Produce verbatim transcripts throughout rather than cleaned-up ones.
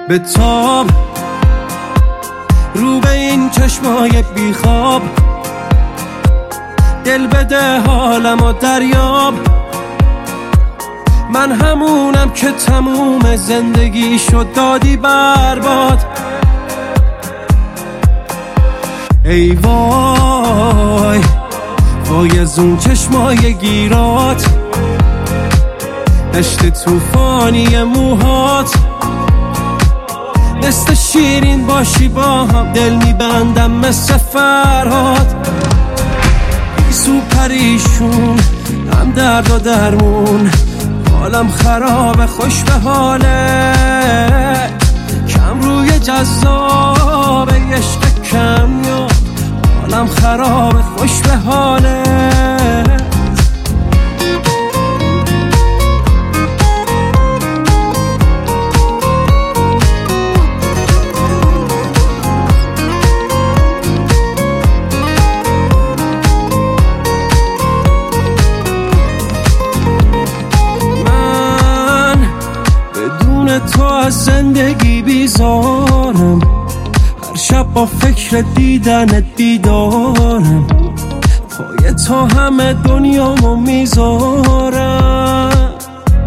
به تاب رو به این چشمای بیخواب، دل بده حالم و دریاب. من همونم که تموم زندگی شد دادی برباد. ای وای وای از اون چشمای گیرات، دشت توفانی موهات، دست شیرین باشی با هم دل میبندم مثل فرهاد. بیسو پریشون هم درد و درمون، حالم خرابه خوش به حالت، کم روی جذاب عشق کمیاب. حالم خرابه خوش به حالت. تو از زندگی بیزارم، هر شب با فکر دیدن دیدارم، پای تو همه دنیامو میذارم.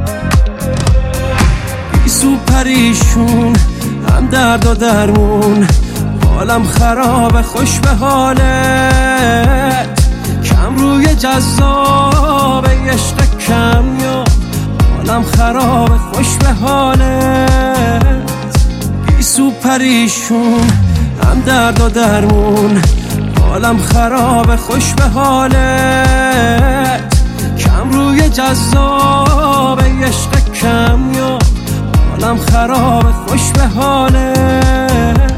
بیسو پریشون هم درد و درمون، حالم خرابه خوش به حالت، کم روی جذاب عشق کمیاب. حالم خرابه خوش به حالت. بیسو پریشون هم درد و درمون، حالم خرابه خوش به حالت، کم روی جذاب عشق کمیاب. حالم خرابه خوش به حالت.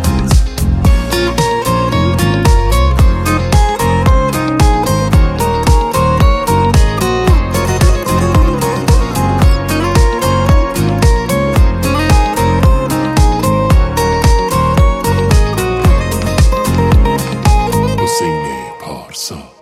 حسین پارسا.